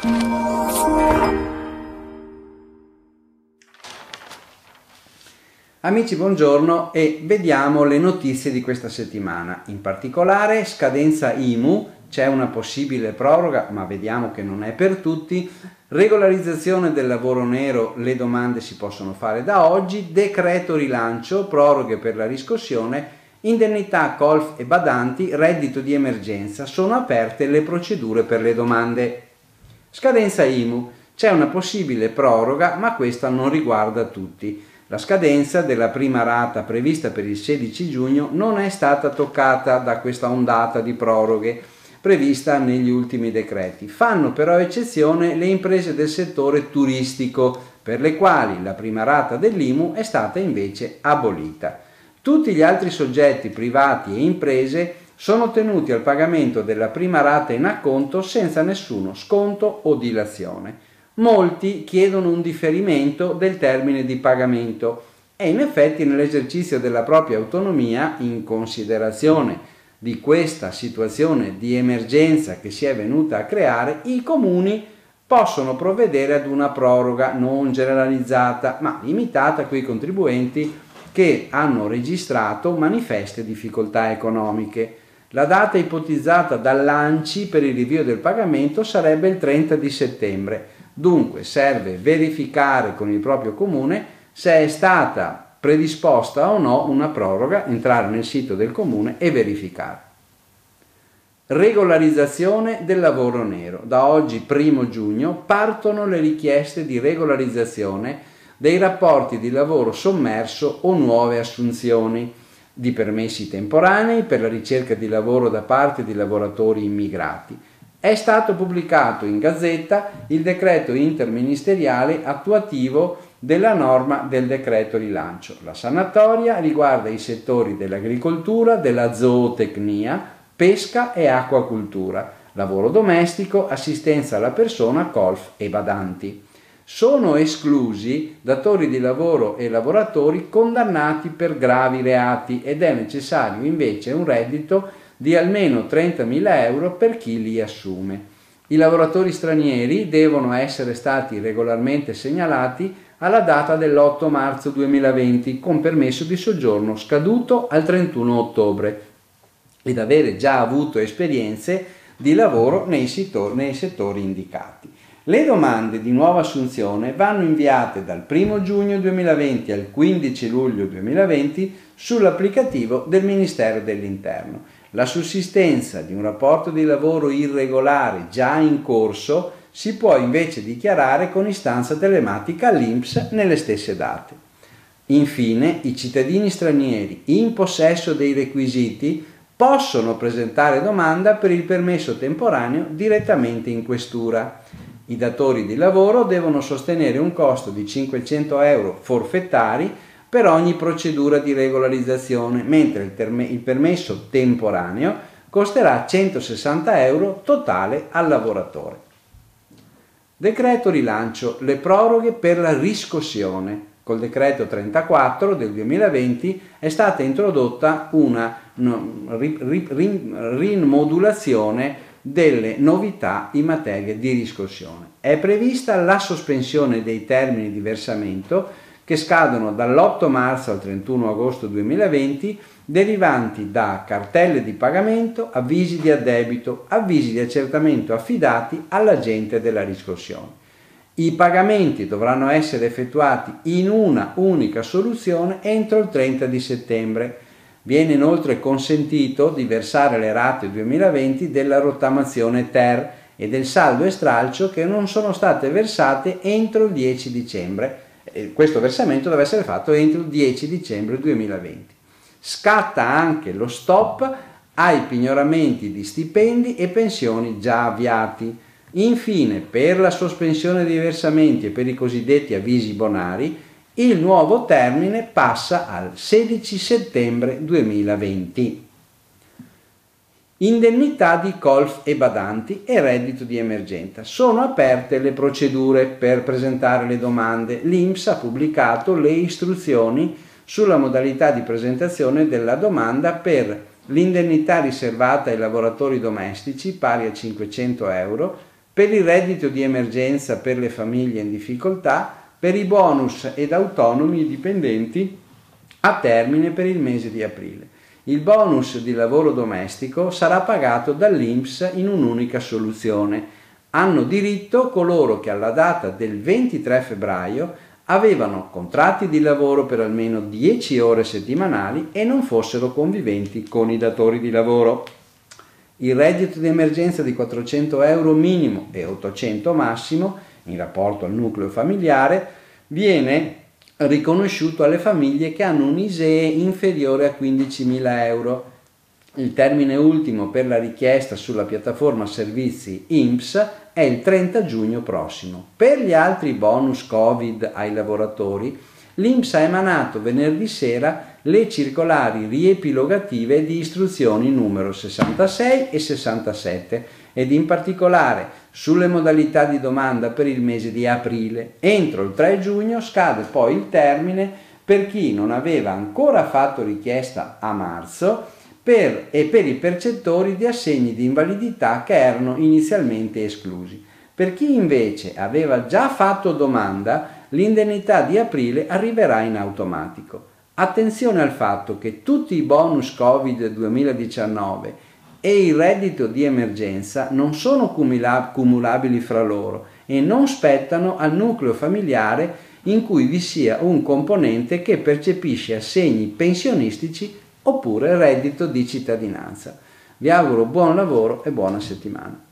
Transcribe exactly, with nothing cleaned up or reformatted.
Amici, buongiorno e vediamo le notizie di questa settimana. In particolare, scadenza I M U, c'è una possibile proroga, ma vediamo che non è per tutti. Regolarizzazione del lavoro nero, le domande si possono fare da oggi. Decreto rilancio, proroghe per la riscossione, indennità colf e badanti, reddito di emergenza, sono aperte le procedure per le domande. Scadenza I M U, c'è una possibile proroga, ma questa non riguarda tutti. La scadenza della prima rata prevista per il sedici giugno non è stata toccata da questa ondata di proroghe prevista negli ultimi decreti. Fanno però eccezione le imprese del settore turistico, per le quali la prima rata dell'I M U è stata invece abolita. Tutti gli altri soggetti privati e imprese sono tenuti al pagamento della prima rata in acconto senza nessuno sconto o dilazione. Molti chiedono un differimento del termine di pagamento e in effetti nell'esercizio della propria autonomia, in considerazione di questa situazione di emergenza che si è venuta a creare, i comuni possono provvedere ad una proroga non generalizzata ma limitata a quei contribuenti che hanno registrato manifeste difficoltà economiche. La data ipotizzata dall'ANCI per il rinvio del pagamento sarebbe il trenta di settembre. Dunque serve verificare con il proprio comune se è stata predisposta o no una proroga, entrare nel sito del comune e verificare. Regolarizzazione del lavoro nero. Da oggi, primo giugno, partono le richieste di regolarizzazione dei rapporti di lavoro sommerso o nuove assunzioni, di permessi temporanei per la ricerca di lavoro da parte di lavoratori immigrati. È stato pubblicato in Gazzetta il decreto interministeriale attuativo della norma del decreto rilancio. La sanatoria riguarda i settori dell'agricoltura, della zootecnia, pesca e acquacultura, lavoro domestico, assistenza alla persona, colf e badanti. Sono esclusi datori di lavoro e lavoratori condannati per gravi reati ed è necessario invece un reddito di almeno trentamila euro per chi li assume. I lavoratori stranieri devono essere stati regolarmente segnalati alla data dell'otto marzo duemilaventi con permesso di soggiorno scaduto al trentuno ottobre ed avere già avuto esperienze di lavoro nei settori, nei settori indicati. Le domande di nuova assunzione vanno inviate dal primo giugno duemilaventi al quindici luglio duemilaventi sull'applicativo del Ministero dell'Interno. La sussistenza di un rapporto di lavoro irregolare già in corso si può invece dichiarare con istanza telematica all'I N P S nelle stesse date. Infine, i cittadini stranieri in possesso dei requisiti possono presentare domanda per il permesso temporaneo direttamente in questura. I datori di lavoro devono sostenere un costo di cinquecento euro forfettari per ogni procedura di regolarizzazione, mentre il, terme, il permesso temporaneo costerà centosessanta euro totale al lavoratore. Decreto rilancio, le proroghe per la riscossione. Col decreto trentaquattro del duemilaventi è stata introdotta una no, ri, ri, ri, rimodulazione delle novità in materia di riscossione. È prevista la sospensione dei termini di versamento che scadono dall'otto marzo al trentuno agosto duemilaventi, derivanti da cartelle di pagamento, avvisi di addebito, avvisi di accertamento affidati all'agente della riscossione. I pagamenti dovranno essere effettuati in una unica soluzione entro il trenta di settembre. Viene inoltre consentito di versare le rate duemilaventi della rottamazione ter e del saldo e stralcio che non sono state versate entro il dieci dicembre. Questo versamento deve essere fatto entro il dieci dicembre duemilaventi. Scatta anche lo stop ai pignoramenti di stipendi e pensioni già avviati. Infine, per la sospensione dei versamenti e per i cosiddetti avvisi bonari, il nuovo termine passa al sedici settembre duemilaventi. Indennità di colf e badanti e reddito di emergenza. Sono aperte le procedure per presentare le domande. L'I N P S ha pubblicato le istruzioni sulla modalità di presentazione della domanda per l'indennità riservata ai lavoratori domestici pari a cinquecento euro, per il reddito di emergenza per le famiglie in difficoltà, per i bonus ed autonomi e dipendenti a termine per il mese di aprile. Il bonus di lavoro domestico sarà pagato dall'I N P S in un'unica soluzione. Hanno diritto coloro che alla data del ventitré febbraio avevano contratti di lavoro per almeno dieci ore settimanali e non fossero conviventi con i datori di lavoro. Il reddito di emergenza di quattrocento euro minimo e ottocento massimo, in rapporto al nucleo familiare, viene riconosciuto alle famiglie che hanno un I S E E inferiore a quindicimila euro. Il termine ultimo per la richiesta sulla piattaforma servizi I N P S è il trenta giugno prossimo. Per gli altri bonus Covid ai lavoratori, l'I N P S ha emanato venerdì sera le circolari riepilogative di istruzioni numero sessantasei e sessantasette ed in particolare sulle modalità di domanda per il mese di aprile. Entro il tre giugno scade poi il termine per chi non aveva ancora fatto richiesta a marzo per, e per i percettori di assegni di invalidità che erano inizialmente esclusi. Per chi invece aveva già fatto domanda, l'indennità di aprile arriverà in automatico. Attenzione al fatto che tutti i bonus Covid duemiladiciannove e il reddito di emergenza non sono cumulabili fra loro e non spettano al nucleo familiare in cui vi sia un componente che percepisce assegni pensionistici oppure reddito di cittadinanza. Vi auguro buon lavoro e buona settimana.